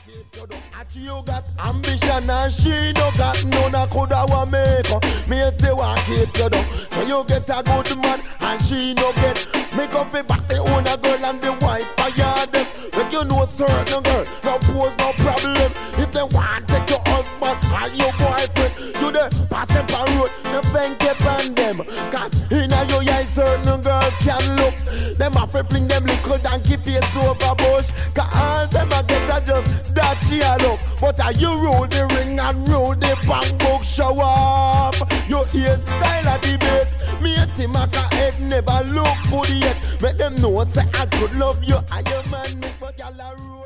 You got ambition and she no got none. I coulda want make her. Me te want keep you down. So you get a good man and she no get. Make up the back the owner girl and the wife for your them. Make you know certain girl, no pose no problem. If they want take your husband and your boyfriend, you the pass them per road, the bank up on them. Cause in a your eye certain girl can look. Them have to fling them little donkey face over bush. Cause all them a get a just that she a look. But are you roll the ring and roll the bang book show up? Your hairstyle a debate. Me and Timaka head never look good yet. Make them know say I could love you. I am man, but y'all are rude.